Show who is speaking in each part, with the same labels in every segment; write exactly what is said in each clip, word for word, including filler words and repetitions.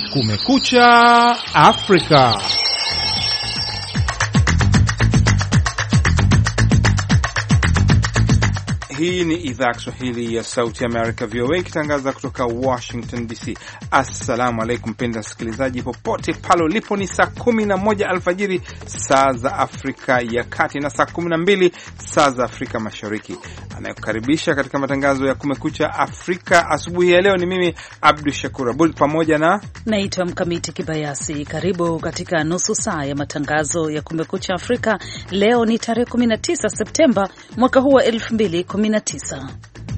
Speaker 1: Kumekucha Afrika. Hii ni idhaa ya Kiswahili ya Sauti America V O A ikitangaza kutoka Washington D C. Assalamu alaikum mpendwa msikilizaji popote pale ulipo, ni saa kumi na moja alfajiri saa za Afrika ya Kati na saa kumi na mbili saa za Afrika Mashariki. Anayekukaribisha katika matangazo ya Kumekucha Afrika asubuhi ya leo ni mimi Abdul Shakur Abud pamoja na
Speaker 2: naitwa Mkamiti Kibayasi. Karibu katika nusu saa ya matangazo ya Kumekucha Afrika. Leo ni tarehe kumi na tisa Septemba mwaka huu wa elfu mbili kumi na tisa.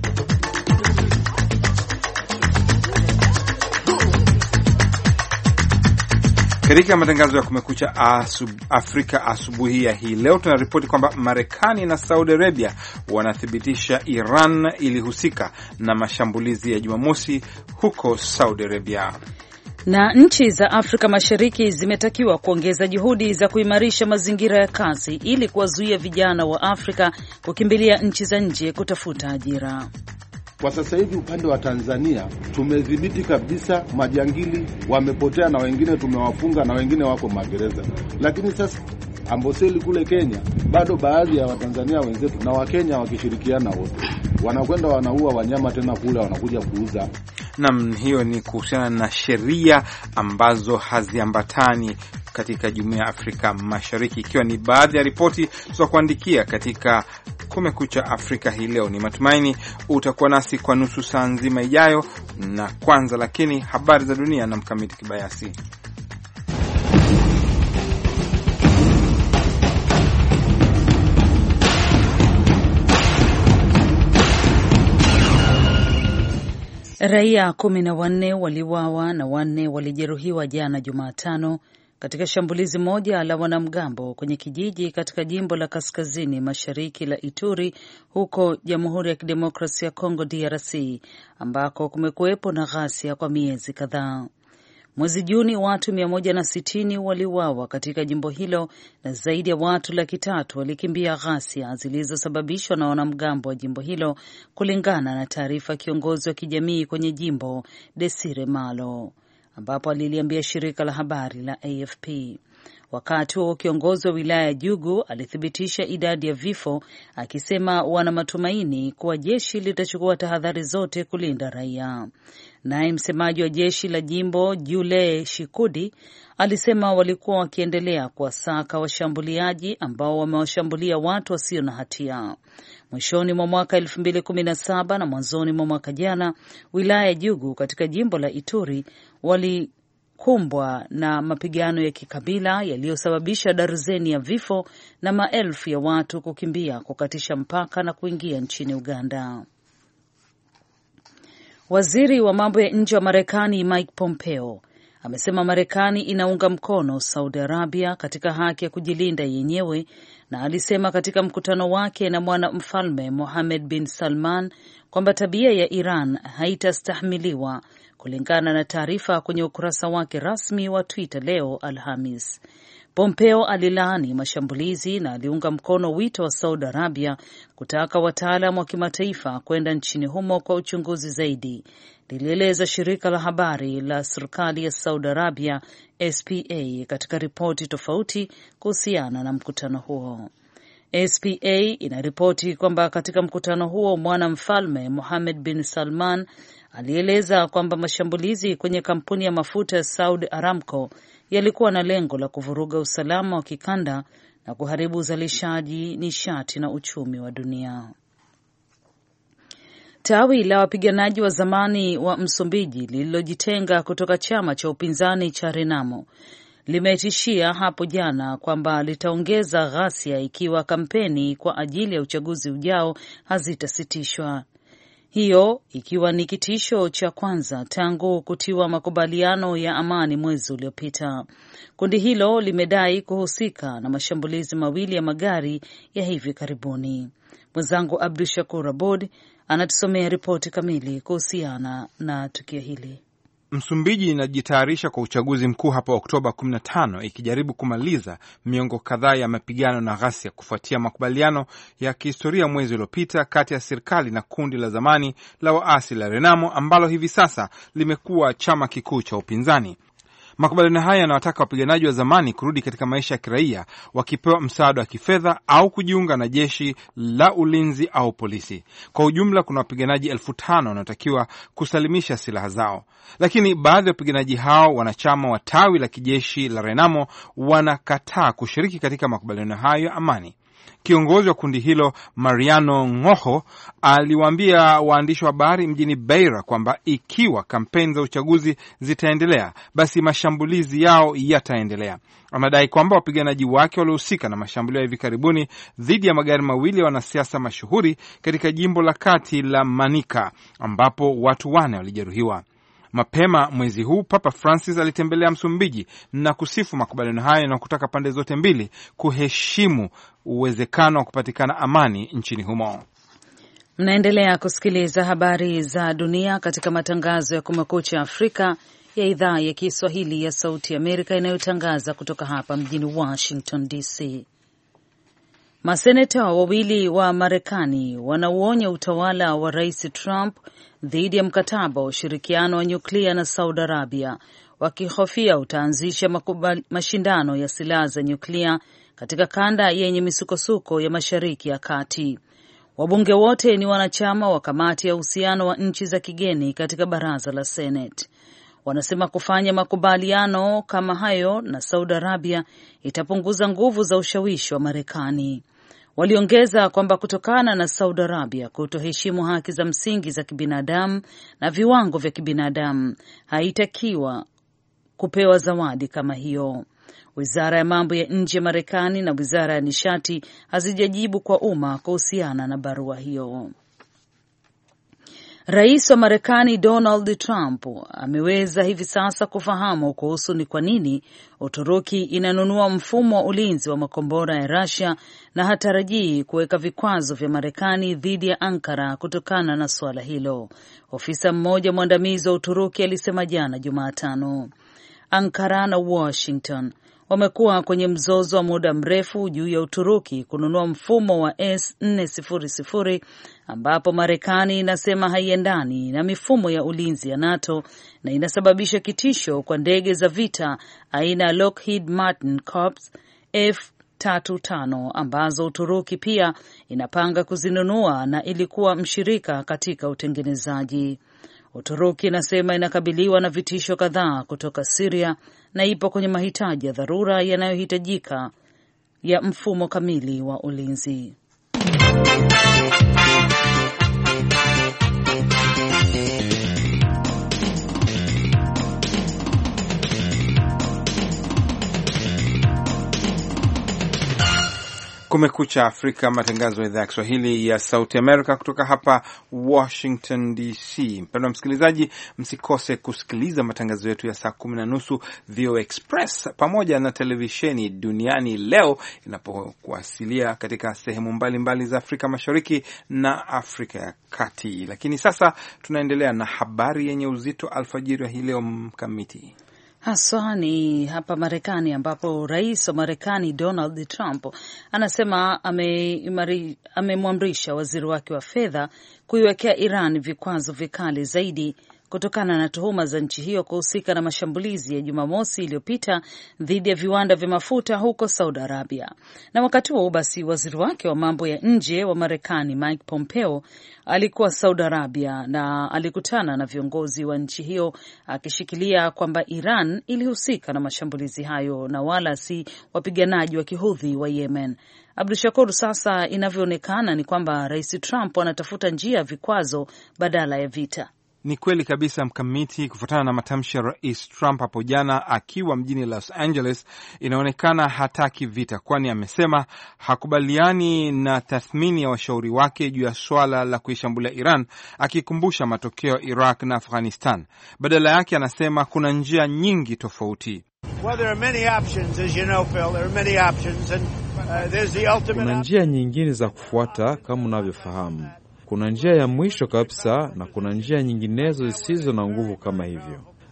Speaker 1: Katika matangazo ya Kumekucha asub, Afrika asubuhi ya hii leo tunaripoti kwamba Marekani na Saudi Arabia wanathibitisha Iran ilihusika na mashambulizi ya Jumamosi huko Saudi Arabia.
Speaker 2: Na nchi za Afrika Mashariki zimetakiwa kuongeza juhudi za kuimarisha mazingira ya kazi ili kuwazuia vijana wa Afrika kukimbilia nchi za nje kutafuta ajira.
Speaker 3: Kwa sasa hivi upande wa Tanzania tumedhibiti kabisa, majangili wamepotea na wengine tumewafunga na wengine wako magereza. Lakini sasa Amboseli kule Kenya bado baadhi ya Watanzania wenzetu na Wakenya wakishirikiana wote wanakwenda wanaua wanyama tena kule wanakuja kuuza.
Speaker 1: Naam, hiyo ni kuhusiana na sheria ambazo haziambatani katika Jumuiya ya Afrika Mashariki, ikiwa ni baadhi ya ripoti za kuandikia katika Kumekucha Afrika hii leo. Ni matumaini utakuwa nasi kwa nusu saa nzima ijayo, na kwanza lakini habari za dunia na Mkamiti Kibayasi.
Speaker 2: Raia kumi na wanne waliuawa na wanne walijeruhiwa jana Jumatano katika shambulizi moja la wanamgambo kwenye kijiji katika jimbo la kaskazini mashariki la Ituri huko Jamhuri ya Kidemokrasia ya Kongo D R C, ambako kumekuwepo na ghasia kwa miezi kadhaa. Mwezi Juni watu mia moja na sitini waliuawa katika jimbo hilo na zaidi ya watu laki tatu walikimbia ghasia zilizosababishwa na wanamgambo wa jimbo hilo, kulingana na taarifa kiongozi wa kijamii kwenye jimbo Desire Malo, ambapo aliliambia shirika la habari la A F P. Wakati huo kiongozi wa wilaya ya Jugu alithibitisha idadi ya vifo, akisema wana matumaini kuwa jeshi litachukua tahadhari zote kulinda raia. Naye msemaji wa jeshi la jimbo Jule Shikudi alisema walikuwa wakiendelea kuwasaka washambuliaji ambao wamewashambulia watu wasio na hatia. Mwishoni mwa mwaka elfu mbili kumi na saba na mwanzoni mwa mwaka jana, wilaya ya Jugu katika jimbo la Ituri wali kumbwa na mapigano ya kikabila yaliyosababisha darzeni ya vifo na maelfu ya watu kukimbia kukatisha mpaka na kuingia nchini Uganda. Waziri wa mambo ya nje wa Marekani Mike Pompeo amesema Marekani inaunga mkono Saudi Arabia katika haki ya kujilinda yenyewe, na alisema katika mkutano wake na mwana mfalme Mohammed bin Salman kwamba tabia ya Iran haitastahimiliwa, kulingana na taarifa kwenye ukurasa wake rasmi wa Twitter leo Alhamis. Pompeo alilaani mashambulizi na aliunga mkono wito wa Saudi Arabia kutaka wataalam wa kimataifa kwenda nchini humo kwa uchunguzi zaidi, lilieleza shirika la habari la serikali ya Saudi Arabia S P A katika ripoti tofauti kuhusiana na mkutano huo. S P A inaripoti kwamba katika mkutano huo mwana mfalme Mohammed bin Salman alieleza kwamba mashambulizi kwenye kampuni ya mafuta ya Saudi Aramco yalikuwa na lengo la kuvuruga usalama wa kikanda na kuharibu uzalishaji nishati na uchumi wa dunia. Tawi la wapiganaji wa zamani wa Msumbiji lililojitenga kutoka chama cha upinzani cha Renamo limetishia hapo jana kwamba litaongeza ghasia ikiwa kampeni kwa ajili ya uchaguzi ujao hazitasitishwa. Hiyo ikiwa ni kitisho cha kwanza tangu kutiwa makubaliano ya amani mwezi uliopita. Kundi hilo limedai kuhusika na mashambulizi mawili ya magari ya hivi karibuni. Mwenzangu Abdul Shakur Abud anatusomea ripoti kamili kuhusiana na tukio hili.
Speaker 1: Msumbiji inajitayarisha kwa uchaguzi mkuu hapo Oktoba kumi na tano, ikijaribu kumaliza miongo kadhaa ya mapigano na ghasia kufuatia makubaliano ya kihistoria mwezi uliopita kati ya serikali na kundi la zamani la waasi la Renamo ambalo hivi sasa limekuwa chama kikuu cha upinzani. Makubaliano haya yanawataka wapiganaji wa zamani kurudi katika maisha ya kiraia wakipewa msaada wa kifedha au kujiunga na jeshi la ulinzi au polisi. Kwa ujumla kuna wapiganaji elfu tano wanaotakiwa kusalimisha silaha zao, lakini baadhi ya wapiganaji hao wanachama wa tawi la kijeshi la Renamo wanakataa kushiriki katika makubaliano hayo ya amani. Kiongozi wa kundi hilo Mariano Ngoho aliwaambia waandishi wa habari mjini Beira kwamba ikiwa kampeni za uchaguzi zitaendelea, basi mashambulizi yao yataendelea. Anadai kwamba wapiganaji wake waliohusika na mashambulio ya hivi karibuni dhidi ya magari mawili ya wanasiasa mashuhuri katika jimbo la kati la Manica ambapo watu wane walijeruhiwa. Mapema mwezi huu Papa Francis alitembelea Msumbiji na kusifu makubaliano hayo na kutaka pande zote mbili kuheshimu uwezekano wa kupatikana amani nchini humo.
Speaker 2: Mnaendelea kusikiliza habari za dunia katika matangazo ya Kumekucha Afrika ya idhaa ya Kiswahili ya Sauti Amerika inayotangaza kutoka hapa mjini Washington D C. Maseneta wawili wa Marekani wanauonya utawala wa Rais Trump dhidi ya mkataba wa ushirikiano wa nyuklia na Saudi Arabia, wakihofia utaanzisha mashindano ya silaha za nyuklia katika kanda yenye misukosuko ya Mashariki ya Kati. Wabunge wote ni wanachama wa kamati ya uhusiano wa nchi za kigeni katika baraza la Senate. Wanasema kufanya makubaliano kama hayo na Saudi Arabia itapunguza nguvu za ushawishi wa Marekani. Waliongeza kwamba kutokana na Saudi Arabia kutoheshimu haki za msingi za kibinadamu na viwango vya kibinadamu, haitakiwa kupewa zawadi kama hiyo. Wizara ya mambo ya nje ya Marekani na Wizara ya nishati hazijajibu kwa umma kuhusiana na barua hiyo. Rais wa Marekani Donald Trump ameweza hivi sasa kufahamu kuhusu ni kwa nini Uturuki inanunua mfumo wa ulinzi wa makombora ya Russia na hatarajii kuweka vikwazo vya Marekani dhidi ya Ankara kutokana na suala hilo. Ofisa mmoja mwandamizi wa Uturuki alisema jana Jumatano. Ankara na Washington wamekuwa kwenye mzozo wa muda mrefu juu ya Uturuki kununua mfumo wa S nne hundred ambapo Marekani inasema haiendani na mifumo ya ulinzi ya NATO na inasababisha kitisho kwa ndege za vita aina ya Lockheed Martin Corps F thelathini na tano ambazo Uturuki pia inapanga kuzinunua na ilikuwa mshirika katika utengenezaji. Uturuki inasema inakabiliwa na vitisho kadhaa kutoka Syria na ipo kwenye mahitaji ya dharura yanayohitajika ya mfumo kamili wa ulinzi.
Speaker 1: Kumekucha Afrika, matangazo ya idhaa ya Kiswahili ya Sauti Amerika kutoka hapa Washington D C. Mpendwa msikilizaji, msikose kusikiliza matangazo yetu ya saa kumi na nusu V O Express pamoja na televisheni Duniani Leo inapokuwasilia katika sehemu mbalimbali mbali za Afrika Mashariki na Afrika ya Kati. Lakini sasa tunaendelea na habari yenye uzito alfajiri wa hii leo. Mkamiti
Speaker 2: haswa ni hapa Marekani ambapo rais wa Marekani Donald Trump anasema amemwamrisha waziri wake wa fedha kuiwekea Iran vikwazo vikali zaidi kutokana na tuhuma za nchi hiyo kuhusika na mashambulizi ya Jumamosi iliyopita dhidi ya viwanda vya mafuta huko Saudi Arabia. Na wakati huo basi waziri wake wa mambo ya nje wa Marekani Mike Pompeo alikuwa Saudi Arabia na alikutana na viongozi wa nchi hiyo akishikilia kwamba Iran ilihusika na mashambulizi hayo na wala si wapiganaji wa Kihudhi wa Yemen. Abdushakur, sasa inavyoonekana ni kwamba Rais Trump anatafuta njia ya vikwazo badala ya vita.
Speaker 1: Ni kweli kabisa Mkamiti, kufuatana na matamshi ya Rais Trump hapo jana akiwa mjini Los Angeles, inaonekana hataki vita, kwani amesema hakubaliani na tathmini ya washauri wake juu ya swala la kuishambulia Iran, akikumbusha matokeo ya Iraq na Afghanistan. Badala yake anasema kuna njia nyingi tofauti.
Speaker 4: Kuna njia nyingine za kufuata kama unavyofahamu. Kuna njia ya mwisho kabisa na kuna njia nyinginezo zisizo na nguvu kama hivyo.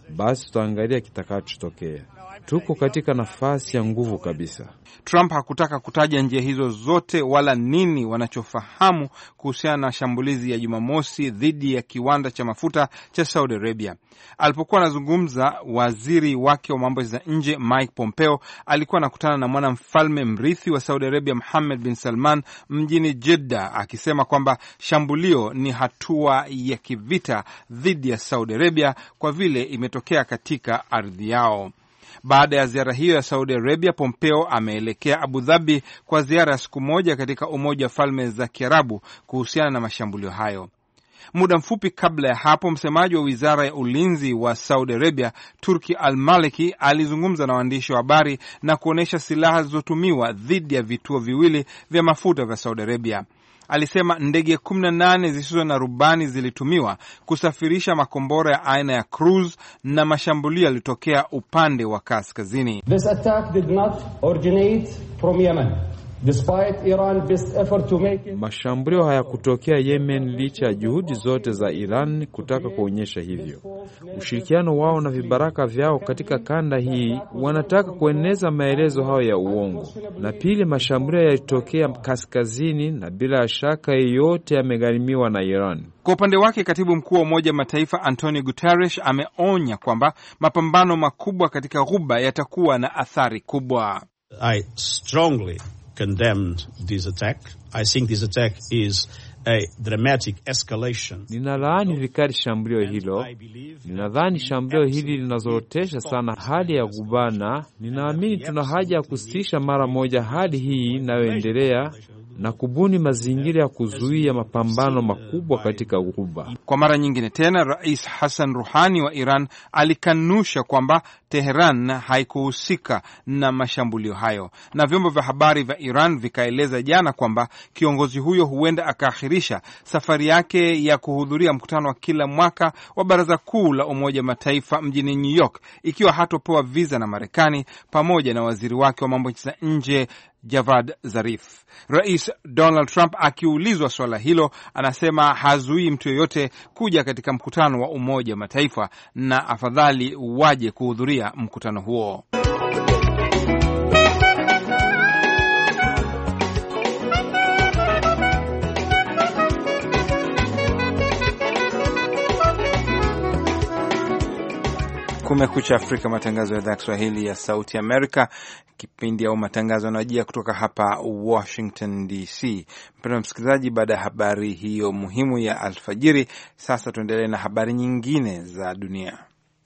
Speaker 4: basi tutaangalia kitakachotokea. Tuko katika nafasi ya nguvu kabisa.
Speaker 1: Trump hakutaka kutaja njia hizo zote wala nini wanachofahamu kuhusiana na shambulizi ya Jumamosi dhidi ya kiwanda cha mafuta cha Saudi Arabia. Alipokuwa anazungumza, waziri wake wa mambo ya nje Mike Pompeo alikuwa anakutana na mwanamfalme mrithi wa Saudi Arabia Mohammed bin Salman mjini Jeddah, akisema kwamba shambulio ni hatua ya kivita dhidi ya Saudi Arabia kwa vile imetokea katika ardhi yao. Baada ya ziara hiyo ya Saudi Arabia, Pompeo ameelekea Abu Dhabi kwa ziara ya siku moja katika Umoja wa Falme za Kiarabu kuhusiana na mashambulio hayo. Muda mfupi kabla ya hapo, msemaji wa Wizara ya Ulinzi wa Saudi Arabia, Turki Al-Maliki, alizungumza na waandishi wa habari na kuonesha silaha zilizotumiwa dhidi ya vituo viwili vya mafuta vya Saudi Arabia. Alisema ndege kumi na nane zisizo na rubani zilitumiwa kusafirisha makombora ya aina ya cruise na mashambulio yalitokea upande wa kaskazini.
Speaker 5: This attack did not originate from Yemen. Despite Iran's best effort to make it...
Speaker 4: Mashambulio hayakutokea Yemen licha ya juhudi zote za Iran kutaka kuonyesha hivyo. Ushirikiano wao na vibaraka vyao katika kanda hii wanataka kueneza maelezo hayo ya uongo. Na pili, mashambulio yalitokea kaskazini na bila shaka yoyote yamegharimiwa na Iran.
Speaker 1: Kwa upande wake, katibu mkuu wa Umoja wa Mataifa Antonio Guterres ameonya kwamba mapambano makubwa katika Ghuba yatakuwa na athari kubwa.
Speaker 6: I strongly condemned this attack. I think this attack is a dramatic escalation.
Speaker 4: Ninalaani vikali shambulio hilo. Ninadhani shambulio hili linazorotesha sana hali ya Ghuba. Ninaamini tuna haja ya kusitisha mara moja hali hii inayoendelea na kubuni mazingira ya kuzuia mapambano makubwa katika Ghuba.
Speaker 1: Kwa mara nyingine tena, Rais Hassan Rouhani wa Iran alikanusha kwamba Tehran haikuhusika na mashambulio hayo, na vyombo vya habari vya Iran vikaeleza jana kwamba kiongozi huyo huenda akaakhirisha safari yake ya kuhudhuria mkutano wa kila mwaka wa Baraza Kuu la Umoja wa Mataifa mjini New York ikiwa hatopewa visa na Marekani, pamoja na waziri wake wa mambo ya nje Javad Zarif. Rais Donald Trump akiulizwa swala hilo anasema hazuii mtu yoyote kuja katika mkutano wa Umoja wa Mataifa na afadhali waje kuhudhuria mkutano huo. Kumekucha Afrika, matangazo ya idhaa ya Kiswahili ya Sauti Amerika, kipindi au matangazo yanayojia kutoka hapa Washington D C. Mpendwa msikilizaji, baada ya habari hiyo muhimu ya alfajiri, sasa tuendelee na habari nyingine za dunia.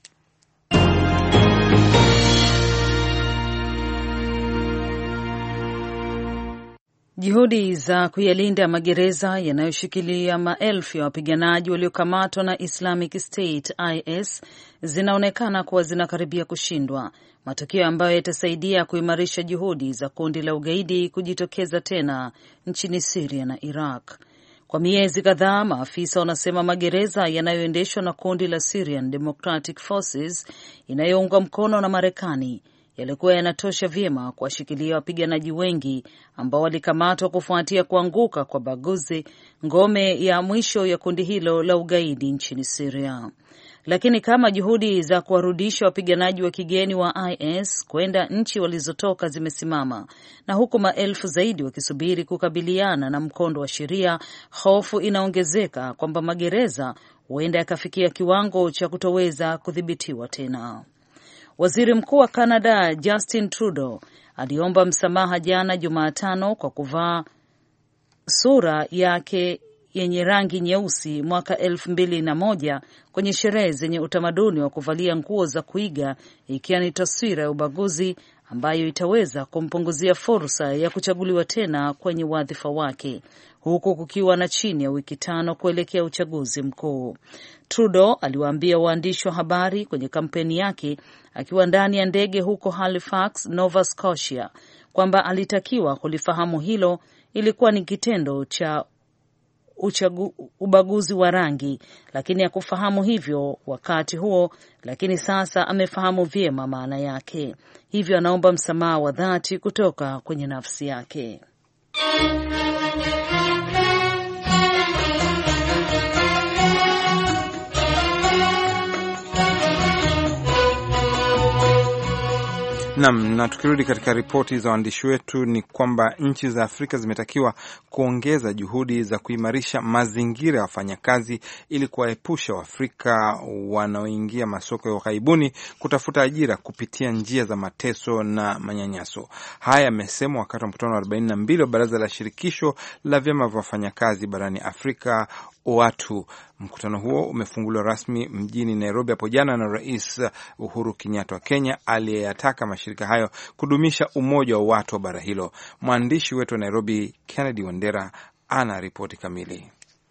Speaker 2: Juhudi za kuyalinda magereza yanayoshikilia maelfu ya wapiganaji waliokamatwa na Islamic State I S zinaonekana kuwa zinakaribia kushindwa, matokeo ambayo yatasaidia kuimarisha juhudi za kundi la ugaidi kujitokeza tena nchini Syria na Iraq. Kwa miezi kadhaa, maafisa wanasema magereza yanayoendeshwa na kundi la Syrian Democratic Forces inayoungwa mkono na Marekani yalikuwa yanatosha vyema kuwashikilia wapiganaji wengi ambao walikamatwa kufuatia kuanguka kwa Baguzi, ngome ya mwisho ya kundi hilo la ugaidi nchini Syria. Lakini kama juhudi za kuwarudisha wapiganaji wa kigeni wa I S kwenda nchi walizotoka zimesimama, na huku maelfu zaidi wakisubiri kukabiliana na mkondo wa sheria, hofu inaongezeka kwamba magereza huenda yakafikia kiwango cha kutoweza kudhibitiwa tena. Waziri Mkuu wa Canada Justin Trudeau aliomba msamaha jana Jumatano kwa kuvaa sura yake yenye rangi nyeusi mwaka elfu mbili na moja kwenye sherehe zenye utamaduni wa kuvalia nguo za kuiga, ikiwa ni taswira ya ubaguzi ambayo itaweza kumpunguzia fursa ya kuchaguliwa tena kwenye wadhifa wake, huku kukiwa na chini ya wiki tano kuelekea uchaguzi mkuu. Trudeau aliwaambia waandishi wa habari kwenye kampeni yake akiwa ndani ya ndege huko Halifax, Nova Scotia, kwamba alitakiwa kulifahamu hilo ilikuwa ni kitendo cha uchagu, ubaguzi wa rangi, lakini hakufahamu hivyo wakati huo, lakini sasa amefahamu vyema maana yake. Hivyo anaomba msamaha wa dhati kutoka kwenye nafsi yake.
Speaker 1: Naam, na tukirudi katika ripoti za waandishi wetu ni kwamba nchi za Afrika zimetakiwa kuongeza juhudi za kuimarisha mazingira ya wafanyakazi ili kuwaepusha Waafrika wanaoingia masoko ya ughaibuni kutafuta ajira kupitia njia za mateso na manyanyaso. Haya yamesemwa wakati wa mkutano wa arobaini na mbili wa Baraza la Shirikisho la Vyama vya Wafanyakazi barani Afrika, OATU. Mkutano huo umefunguliwa rasmi mjini Nairobi hapo jana na Rais Uhuru Kenyatta wa Kenya, aliyeyataka mashirika hayo kudumisha umoja wa watu wa bara hilo. Mwandishi wetu wa Nairobi, Kennedy Wandera, ana ripoti kamili.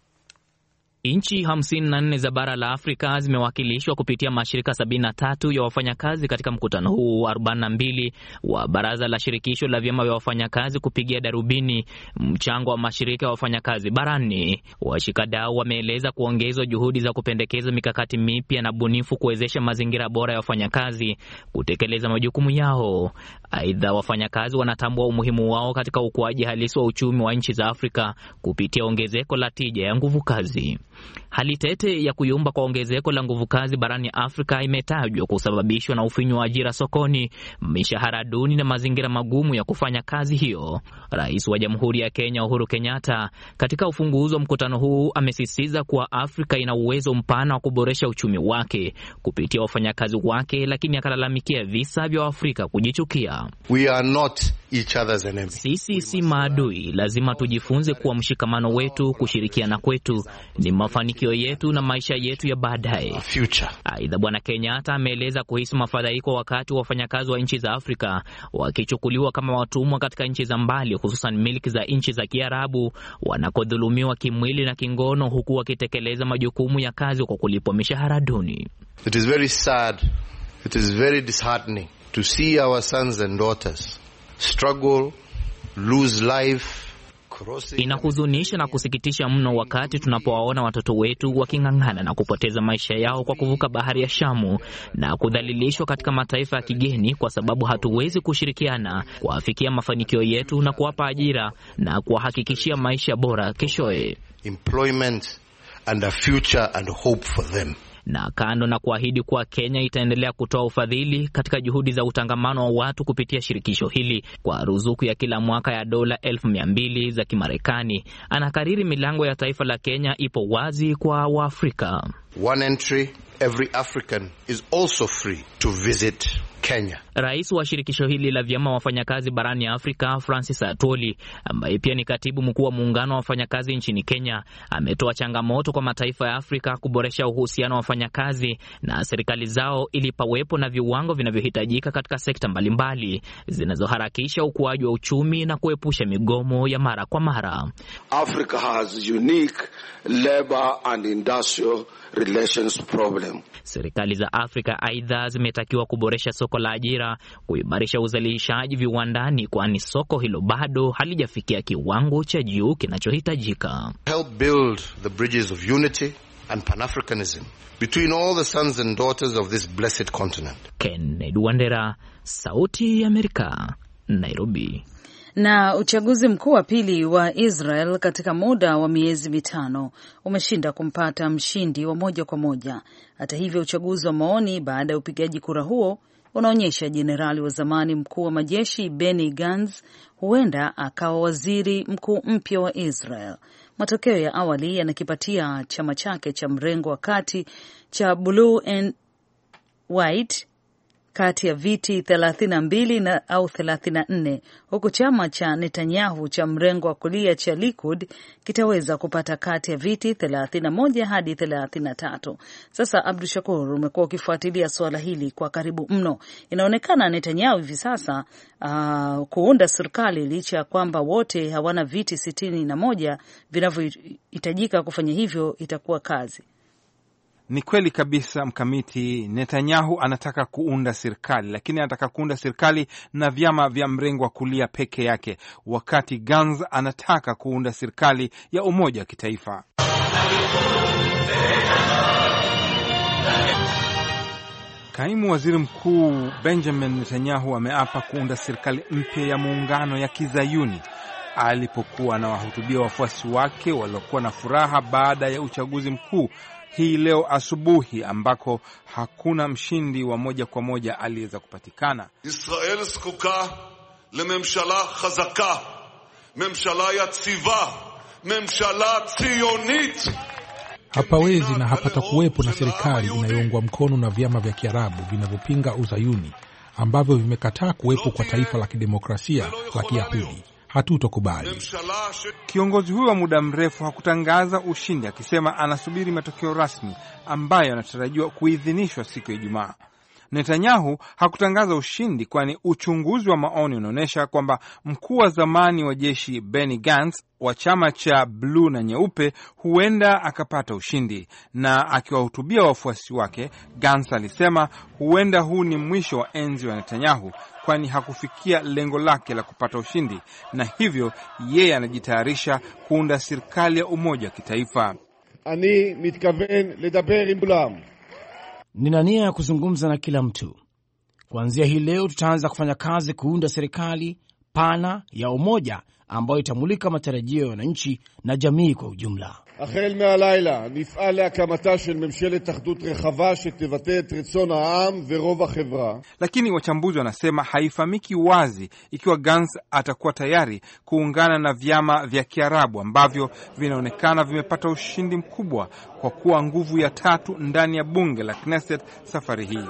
Speaker 7: Nchi hamsini na nne za bara la Afrika zimewakilishwa kupitia mashirika sabini na tatu ya wafanyakazi katika mkutano huu wa arobaini na mbili wa Baraza la Shirikisho la Vyama vya Wafanyakazi kupigia darubini mchango wa mashirika ya wafanyakazi barani. Washikadau wameeleza kuongezwa juhudi za kupendekeza mikakati mipya na bunifu kuwezesha mazingira bora ya wafanyakazi kutekeleza majukumu yao. Aidha, wafanyakazi wanatambua umuhimu wao katika ukuaji halisi wa uchumi wa nchi za Afrika kupitia ongezeko la tija ya nguvu kazi. Hali tete ya kuyumba kwa ongezeko la nguvu kazi barani Afrika imetajwa kusababishwa na ufinyu wa ajira sokoni, mishahara duni na mazingira magumu ya kufanya kazi hiyo. Rais wa Jamhuri ya Kenya Uhuru Kenyatta katika ufunguzi wa mkutano huu amesisitiza kuwa Afrika ina uwezo mpana wa kuboresha uchumi wake kupitia wafanyakazi wake, lakini akalalamikia visa vya Afrika kujichukia.
Speaker 8: We are not each other's enemy.
Speaker 7: Sisi si maadui, lazima tujifunze kuwa mshikamano wetu, kushirikiana kwetu ni mafanikio yetu na maisha yetu ya baadaye. Aidha, Bwana Kenyatta ameeleza kuhisi mafadhaiko wakati wafanyakazi wa nchi za Afrika wakichukuliwa kama watumwa katika nchi za mbali, hususan miliki za nchi za Kiarabu, wanakodhulumiwa kimwili na kingono huku wakitekeleza majukumu ya kazi kwa kulipwa mishahara duni.
Speaker 8: It is very sad, it is very disheartening to see our sons and daughters struggle, lose life.
Speaker 7: Inahuzunisha na kusikitisha mno wakati tunapowaona watoto wetu waking'ang'ana na kupoteza maisha yao kwa kuvuka bahari ya Shamu na kudhalilishwa katika mataifa ya kigeni kwa sababu hatuwezi kushirikiana kuafikia mafanikio yetu na kuwapa ajira na kuwahakikishia maisha bora keshoe.
Speaker 8: Employment and a future and hope for them.
Speaker 7: Na kando na kuahidi kuwa Kenya itaendelea kutoa ufadhili katika juhudi za utangamano wa watu kupitia shirikisho hili kwa ruzuku ya kila mwaka ya dola elfu mia mbili za Kimarekani, anakariri milango ya taifa la Kenya ipo wazi kwa Waafrika.
Speaker 8: One entry, every African is also free to visit Kenya.
Speaker 7: Rais wa shirikisho hili la vyama wafanyakazi barani Afrika, Francis Atwoli, ambaye pia ni katibu mkuu wa muungano wa wafanyakazi nchini Kenya, ametoa changamoto kwa mataifa ya Afrika kuboresha uhusiano wa wafanyakazi na serikali zao ili pawepo na viwango vinavyohitajika katika sekta mbalimbali zinazoharakisha ukuaji wa uchumi na kuepusha migomo ya mara kwa mara.
Speaker 9: Africa has unique labor and industrial relations problem.
Speaker 7: Serikali za Afrika aidha zimetakiwa kuboresha soko la ajira, kuimarisha uzalishaji viwandani kwani soko hilo bado halijafikia kiwango cha juu kinachohitajika.
Speaker 8: Help build the bridges of unity and Pan-Africanism between all the sons and daughters of this blessed continent.
Speaker 7: Kennedy Wandera, Sauti ya Amerika, Nairobi.
Speaker 2: Na uchaguzi mkuu wa pili wa Israel katika muda wa miezi mitano umeshinda kumpata mshindi wa moja kwa moja. Hata hivyo, uchaguzi wa maoni baada ya upigaji kura huo unaonyesha jenerali wa zamani mkuu wa majeshi Benny Gantz huenda akawa waziri mkuu mpya wa Israel. Matokeo ya awali yanakipatia chama chake cha mrengo wa kati cha Blue and White kati ya viti thelathini na mbili na au thelathini na nne, huku chama cha Netanyahu cha mrengo wa kulia cha Likud kitaweza kupata kati ya viti thelathini na moja hadi thelathini na tatu. Sasa Abdu Shakur, umekuwa ukifuatilia suala hili kwa karibu mno. Inaonekana Netanyahu hivi sasa uh, kuunda serikali licha ya kwamba wote hawana viti sitini na moja vinavyohitajika kufanya hivyo itakuwa kazi.
Speaker 1: Ni kweli kabisa Mkamiti, Netanyahu anataka kuunda serikali, lakini anataka kuunda serikali na vyama vya mrengo wa kulia peke yake, wakati Gantz anataka kuunda serikali ya umoja wa kitaifa. Kaimu waziri mkuu Benjamin Netanyahu ameapa kuunda serikali mpya ya muungano ya Kizayuni alipokuwa anawahutubia wafuasi wake waliokuwa na furaha baada ya uchaguzi mkuu hii leo asubuhi, ambako hakuna mshindi wa moja kwa moja aliyeweza kupatikana.
Speaker 10: Israel zkuka lememshala khazaka, memshala yatsiva, memshala tzionit.
Speaker 11: Hapawezi na hapata kuwepo na serikali inayoungwa mkono na vyama vya Kiarabu vinavyopinga uzayuni ambavyo vimekataa kuwepo kwa taifa la kidemokrasia la Kiyahudi. Hatutokubali.
Speaker 1: Kiongozi huyo wa muda mrefu hakutangaza ushindi, akisema anasubiri matokeo rasmi ambayo yanatarajiwa kuidhinishwa siku ya Ijumaa. Netanyahu hakutangaza ushindi, kwani uchunguzi wa maoni unaonyesha kwamba mkuu wa zamani wa jeshi Benny Gantz wa chama cha bluu na nyeupe huenda akapata ushindi. Na akiwahutubia wafuasi wake, Gantz alisema huenda huu ni mwisho wa enzi wa Netanyahu, kwani hakufikia lengo lake la kupata ushindi, na hivyo yeye anajitayarisha kuunda serikali ya umoja wa kitaifa.
Speaker 12: Ani mitkaven ledaber im kulam.
Speaker 13: Nina nia ya kuzungumza na kila mtu. Kuanzia hii leo tutaanza kufanya kazi kuunda serikali pana ya umoja ambayo itamulika matarajio ya wananchi na jamii kwa ujumla.
Speaker 12: Akhel me'alayla nif'al le'akamata shel memshelet akhdut rekhava shetevate et ritzon ha'am verov ha'chevra.
Speaker 1: Lakini wachambuzi wanasema haifahamiki wazi ikiwa Gantz atakuwa tayari kuungana na vyama vya Kiarabu ambavyo vinaonekana vimepata ushindi mkubwa kwa kuwa nguvu ya tatu ndani ya bunge la Knesset safari hii.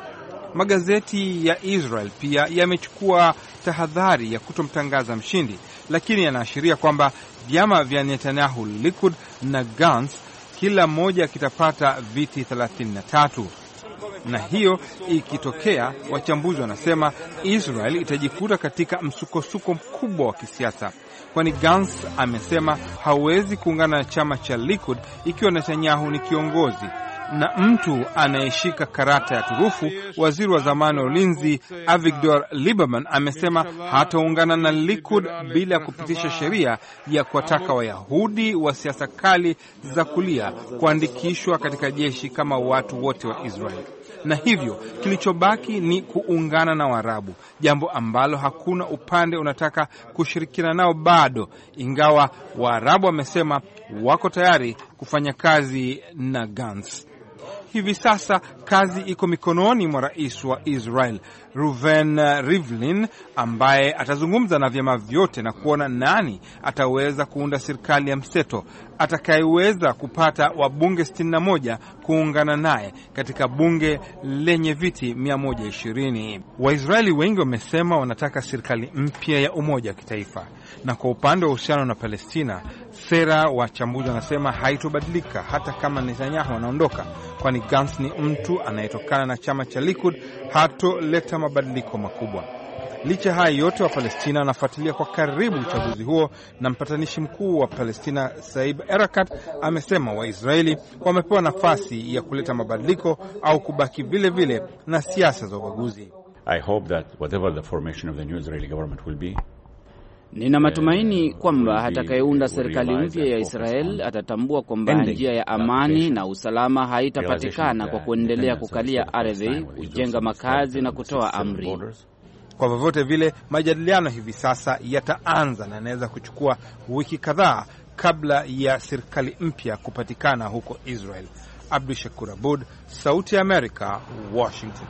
Speaker 1: Magazeti ya Israel pia yamechukua tahadhari ya kutomtangaza mshindi, lakini yanaashiria kwamba vyama vya Netanyahu, Likud na Gantz kila moja kitapata viti thelathini na tatu. Na hiyo ikitokea, wachambuzi wanasema Israel itajikuta katika msukosuko mkubwa wa kisiasa, kwani Gantz amesema hawezi kuungana na chama cha Likud ikiwa Netanyahu ni kiongozi. Na mtu anayeshika karata ya turufu, waziri wa zamani wa ulinzi Avigdor Lieberman, amesema hataungana na Likud bila kupitisha sheria ya kuwataka Wayahudi wa siasa kali za kulia kuandikishwa katika jeshi kama watu wote wa Israel. Na hivyo kilichobaki ni kuungana na Waarabu, jambo ambalo hakuna upande unataka kushirikiana nao bado, ingawa Waarabu wamesema wako tayari kufanya kazi na Gantz. Hivi sasa kazi iko mikononi mwa rais wa Israel Reuven Rivlin, ambaye atazungumza na vyama vyote na kuona nani ataweza kuunda serikali ya mseto atakayeweza kupata wabunge sitini na moja kuungana naye katika bunge lenye viti mia moja ishirini. Waisraeli wengi wamesema wanataka serikali mpya ya umoja wa kitaifa. Na kwa upande wa uhusiano na Palestina, sera wachambuzi wanasema haitobadilika hata kama Netanyahu anaondoka, kwani Gantz ni mtu anayetokana na chama cha Likud, hatoleta mabadiliko makubwa. Licha haya yote, wa Palestina wanafuatilia kwa karibu uchaguzi huo, na mpatanishi mkuu wa Palestina Saib Erekat amesema Waisraeli wamepewa nafasi ya kuleta mabadiliko au kubaki vile vile na siasa za ubaguzi.
Speaker 14: I hope that whatever the formation of the new Israeli government will be,
Speaker 15: nina matumaini kwamba atakayeunda serikali mpya ya Israel atatambua kwamba njia ya amani na usalama haitapatikana kwa kuendelea kukalia ardhi, kujenga makazi na kutoa amri.
Speaker 1: Kwa vyovyote vile, majadiliano hivi sasa yataanza na yanaweza kuchukua wiki kadhaa kabla ya serikali mpya kupatikana huko Israel. Abdu Shakur Abud, Sauti ya Amerika, Washington.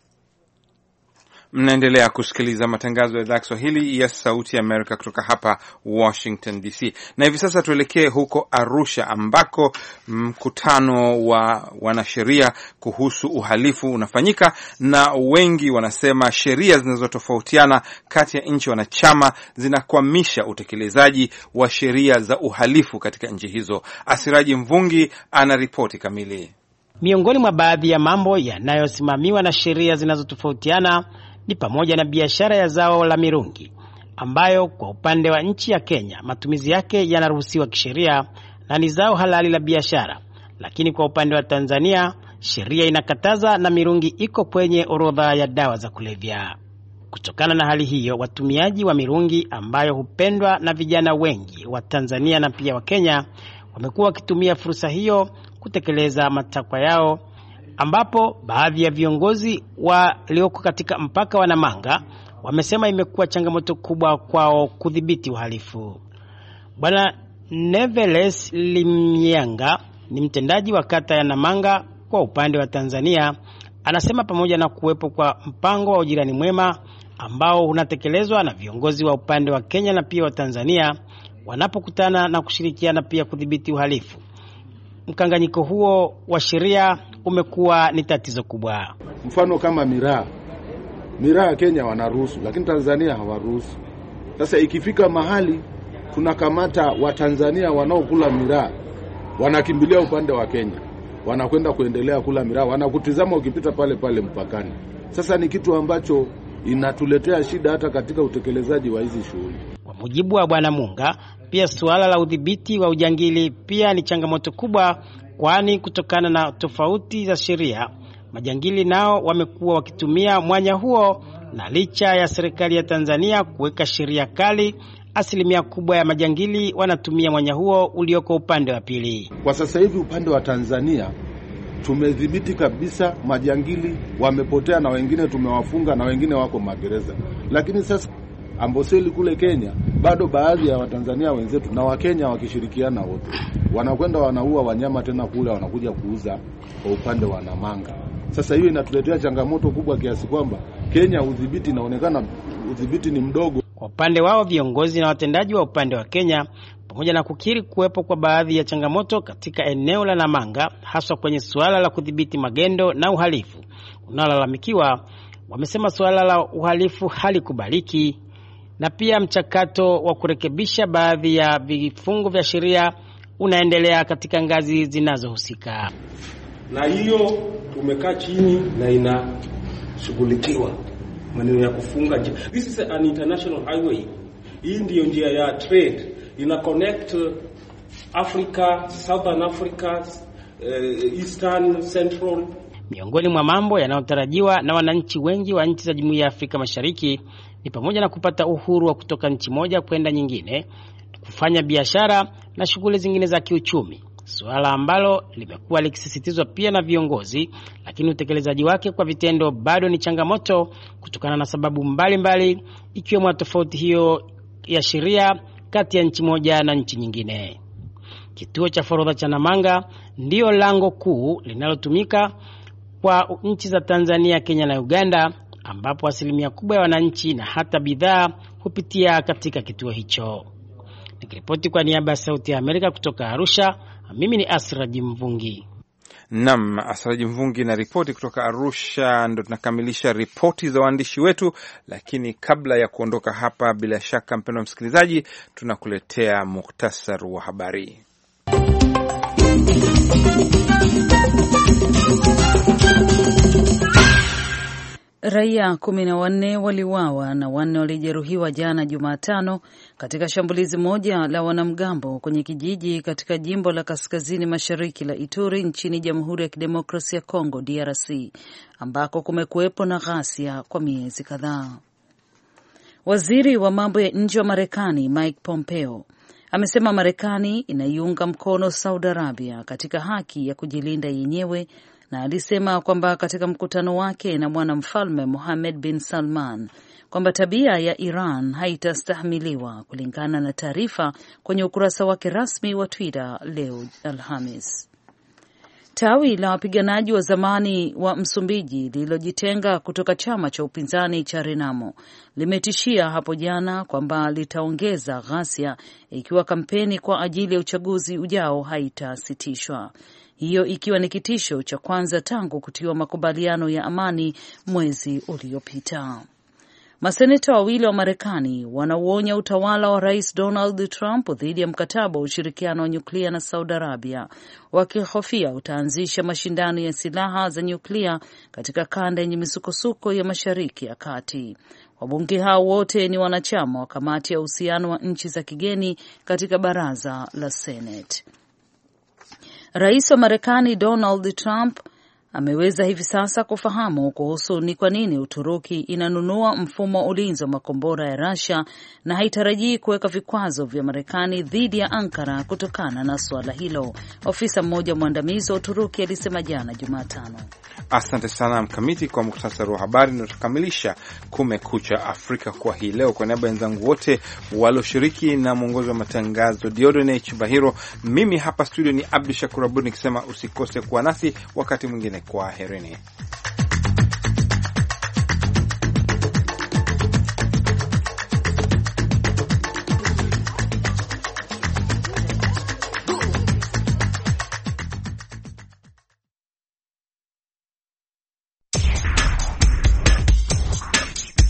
Speaker 1: Mnaendelea kusikiliza matangazo ya idhaa ya Kiswahili ya Sauti ya Amerika kutoka hapa Washington D C. Na hivi sasa tuelekee huko Arusha, ambako mkutano wa wanasheria kuhusu uhalifu unafanyika, na wengi wanasema sheria zinazotofautiana kati ya nchi wanachama zinakwamisha utekelezaji wa sheria za uhalifu katika nchi hizo. Asiraji Mvungi ana ripoti kamili.
Speaker 16: Miongoni mwa baadhi ya mambo yanayosimamiwa na sheria zinazotofautiana ni pamoja na biashara ya zao la mirungi, ambayo kwa upande wa nchi ya Kenya matumizi yake yanaruhusiwa kisheria na ni zao halali la biashara, lakini kwa upande wa Tanzania sheria inakataza na mirungi iko kwenye orodha ya dawa za kulevya. Kutokana na hali hiyo, watumiaji wa mirungi ambayo hupendwa na vijana wengi wa Tanzania na pia wa Kenya wamekuwa wakitumia fursa hiyo kutekeleza matakwa yao, ambapo baadhi ya viongozi walioko katika mpaka wa Namanga wamesema imekuwa changamoto kubwa kwao kudhibiti uhalifu. Bwana Neveles Limyanga, ni mtendaji wa kata ya Namanga kwa upande wa Tanzania, anasema pamoja na kuwepo kwa mpango wa ujirani mwema ambao unatekelezwa na viongozi wa upande wa Kenya na pia wa Tanzania wanapokutana na kushirikiana pia kudhibiti uhalifu, mkanganyiko huo wa sheria umekuwa ni tatizo kubwa.
Speaker 3: Mfano kama miraa. Miraa Kenya wanaruhusu, lakini Tanzania hawaruhusu. Sasa ikifika mahali tunakamata wa Tanzania wanaokula miraa, wanakimbilia upande wa Kenya, wanakwenda kuendelea kula miraa, wanakutizama ukipita pale pale mpakani. Sasa ni kitu ambacho inatuletea shida hata katika utekelezaji wa hizi shughuli.
Speaker 16: Kwa mujibu wa Bwana Munga, pia suala la udhibiti wa ujangili pia ni changamoto kubwa, kwani kutokana na tofauti za sheria, majangili nao wamekuwa wakitumia mwanya huo, na licha ya serikali ya Tanzania kuweka sheria kali, asilimia kubwa ya majangili wanatumia mwanya huo ulioko upande wa pili.
Speaker 3: Kwa sasa hivi upande wa Tanzania tumedhibiti kabisa, majangili wamepotea na wengine tumewafunga na wengine wako magereza. Lakini sasa Amboseli kule Kenya, bado baadhi ya Watanzania wenzetu na Wakenya wakishirikiana wote wanakwenda wanaua wanyama tena kule, wanakuja kuuza kwa upande wa Namanga. Sasa hiyo inatuletea changamoto kubwa kiasi kwamba Kenya udhibiti inaonekana udhibiti ni mdogo.
Speaker 16: Kwa upande wao viongozi na watendaji wa upande wa Kenya, pamoja na kukiri kuwepo kwa baadhi ya changamoto katika eneo la Namanga, hasa kwenye suala la kudhibiti magendo na uhalifu unaolalamikiwa, wamesema suala la uhalifu halikubaliki, na pia mchakato wa kurekebisha baadhi ya vifungu vya sheria unaendelea katika ngazi zinazohusika.
Speaker 17: Na hiyo tumekaa chini na inashughulikiwa maneno ya kufunga. This is an international highway. Hii ndio njia ya trade, ina connect Africa, Southern Africa, uh, Eastern, Central.
Speaker 16: Miongoni mwa mambo yanayotarajiwa na wananchi wengi wa nchi za Jumuiya ya Afrika Mashariki ni pamoja na kupata uhuru wa kutoka nchi moja kwenda nyingine, kufanya biashara na shughuli zingine za kiuchumi, suala ambalo limekuwa likisisitizwa pia na viongozi, lakini utekelezaji wake kwa vitendo bado ni changamoto kutokana na sababu mbalimbali, ikiwemo tofauti hiyo ya sheria kati ya nchi moja na nchi nyingine. Kituo cha forodha cha Namanga ndio lango kuu linalotumika kwa nchi za Tanzania, Kenya na Uganda, ambapo asilimia kubwa ya wananchi na hata bidhaa hupitia katika kituo hicho. Nikiripoti kwa niaba ya Sauti ya Amerika kutoka Arusha, mimi ni Asraji Mvungi.
Speaker 1: Naam, Asraji Mvungi na ripoti kutoka Arusha. Ndo tunakamilisha ripoti za waandishi wetu, lakini kabla ya kuondoka hapa, bila shaka mpendwa msikilizaji, tunakuletea muhtasari wa habari.
Speaker 2: Raia kumi na wanne waliuawa na wanne walijeruhiwa jana Jumatano katika shambulizi moja la wanamgambo kwenye kijiji katika jimbo la kaskazini mashariki la Ituri nchini Jamhuri ya Kidemokrasia ya Kongo D R C, ambako kumekuwepo na ghasia kwa miezi kadhaa. Waziri wa mambo ya nje wa Marekani Mike Pompeo amesema Marekani inaiunga mkono Saudi Arabia katika haki ya kujilinda yenyewe, na alisema kwamba katika mkutano wake na mwanamfalme Mohammed bin Salman kwamba tabia ya Iran haitastahimiliwa, kulingana na taarifa kwenye ukurasa wake rasmi wa Twitter leo Alhamis. Tawi la wapiganaji wa zamani wa Msumbiji lililojitenga kutoka chama cha upinzani cha Renamo limetishia hapo jana kwamba litaongeza ghasia ikiwa kampeni kwa ajili ya uchaguzi ujao haitasitishwa, hiyo ikiwa ni kitisho cha kwanza tangu kutiwa makubaliano ya amani mwezi uliopita. Maseneta wawili wa Marekani wanauonya utawala wa Rais Donald Trump dhidi ya mkataba wa ushirikiano wa nyuklia na Saudi Arabia, wakihofia utaanzisha mashindano ya silaha za nyuklia katika kanda yenye misukosuko ya Mashariki ya Kati. Wabunge hao wote ni wanachama wa kamati ya uhusiano wa nchi za kigeni katika baraza la Senate. Rais wa Marekani Donald Trump ameweza hivi sasa kufahamu kuhusu ni kwa nini Uturuki inanunua mfumo wa ulinzi wa makombora ya Russia na haitarajii kuweka vikwazo vya Marekani dhidi ya Ankara kutokana na suala hilo. Ofisa mmoja mwandamizi wa Uturuki alisema jana Jumatano.
Speaker 1: Asante sana Mkamiti kwa muktasari wa habari, na tukamilisha Kumekucha Afrika kwa hii leo. Kwa niaba ya wenzangu wote walioshiriki na mwongozi wa matangazo Diodone Chibahiro, mimi hapa studio ni Abdu Shakur Abud nikisema usikose kuwa nasi wakati mwingine. Kwa herini.